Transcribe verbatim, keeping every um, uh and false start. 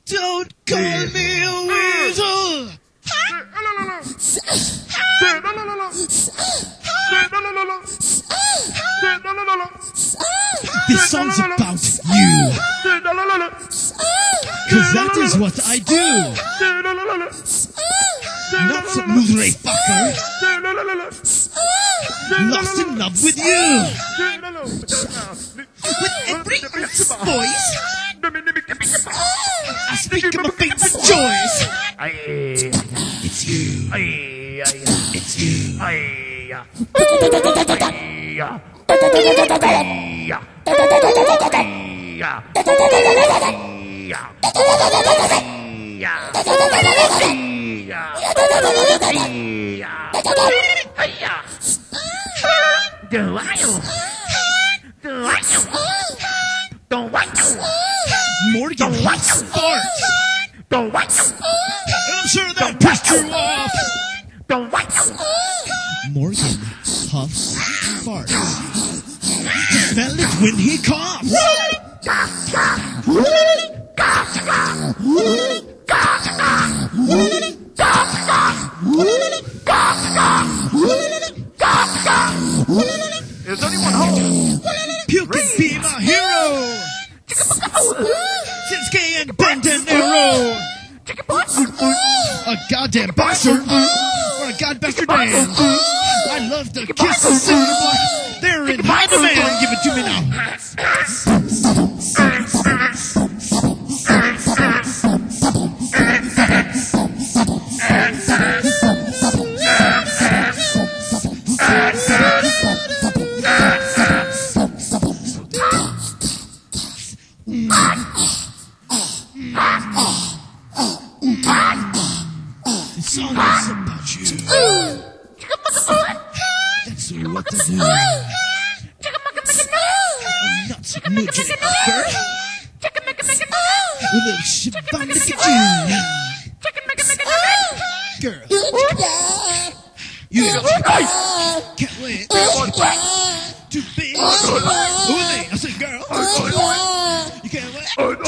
Don't call me a weasel. This song's about you. Cause that is what I do. Not some loser fucker. Lost in love with you. With every ounce of voice, I speak of my favorite joys. It's you. It's you. Do I know? Do I know? Do I know? Morgan hot sparks. Do I know? I'm sure that pissed you off. Do I know? Morgan huffs farts. Just smell it when he coughs. Is anyone home? You can be my hero. Shinsuke and Ben De Niro. A goddamn bastard. Or a god bastard man. I love the kisses in your blood. They're in high demand. Give it to me now. This song is about you. That's what I do. I'm not so much of a fucker. With a little shabam, look at you. Girl. You can't wait. Too big. Who are they? I said girl. You can't wait.